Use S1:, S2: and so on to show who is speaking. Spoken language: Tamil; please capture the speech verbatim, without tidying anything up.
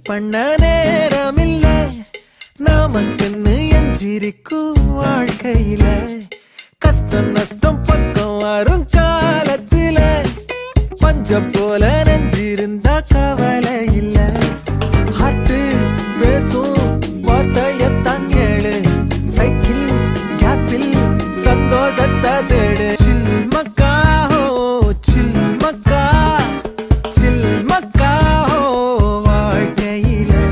S1: பண்ண நேரமில்ல நாமக்குன்னு எஞ்சிருக்கும் வாழ்க்கையில கஷ்டம் நஷ்டம் பக்கம் வரும் காலத்துல பஞ்சம் போல நெஞ்சிருந்தா கவலை இல்ல ஹார்ட் பேசும் வார்த்தையத்தான் கேளு சைக்கிள் கேப்பில் சந்தோஷத்தை தேடு